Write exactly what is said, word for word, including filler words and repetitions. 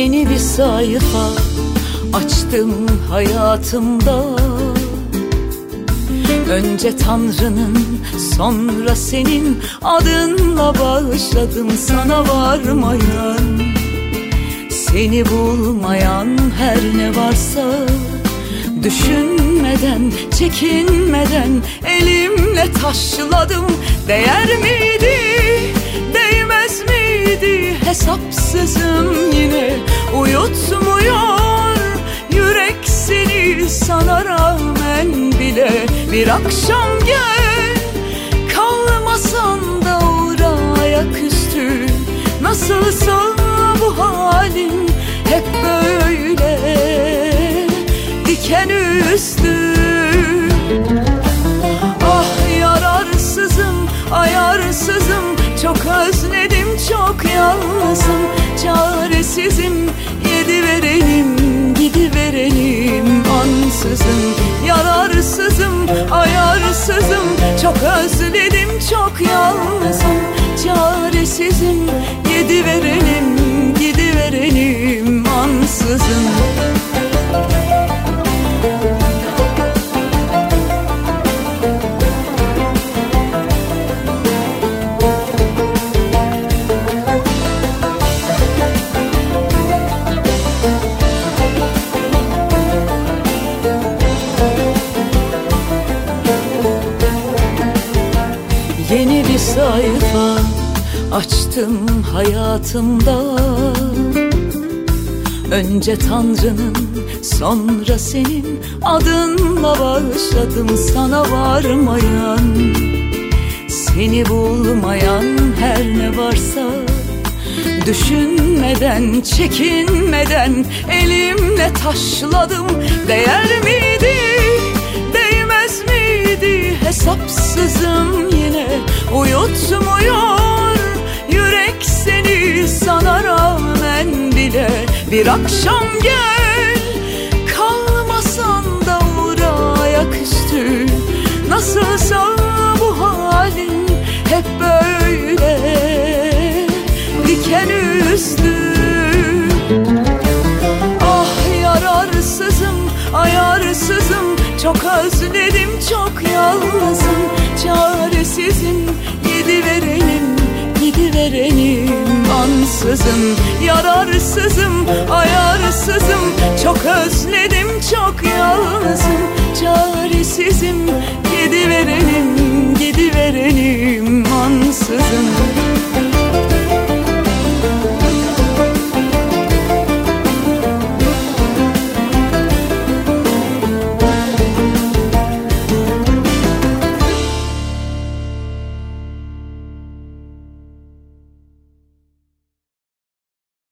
Yeni bir sayfa açtım hayatımda. Önce Tanrı'nın, sonra senin adınla başladım sana varmayan. Seni bulmayan her ne varsa, düşünmeden, çekinmeden elimle taşladım. Değer miydi, değmez miydi? Hesapsızım yine uyutmuyor yürek seni sana rağmen bile. Bir akşam gel, kalmasan da uğra ayaküstü. Nasılsa bu halin hep böyle diken üstü. Ah yararsızım, ayarsızım, çok özledim, çok yalnızım, çaresizim, yediverelim, gidiverelim ansızın. Yararsızım, ayarsızım, çok özledim, çok yalnızım, çaresizim, yediverelim, gidiverelim ansızın. Yeni bir sayfa açtım hayatımda. Önce Tanrı'nın, sonra senin adınla başladım sana varmayan. Seni bulmayan her ne varsa, düşünmeden, çekinmeden elimle taşladım. Değer miydi, değmez miydi? Hesapsızım yine uyutmuyor yürek seni sana rağmen bile. Bir akşam gel, kalmasan da uğra ayaküstü. Nasılsa bu halin hep böyle diken üstü. Ah yararsızım, ayarsızım, çok özledim, çok yalnızım, çaresizim, yediverelim, gidiverelim ansızın. Yararsızım, ayarsızım, çok özledim, çok yalnızım,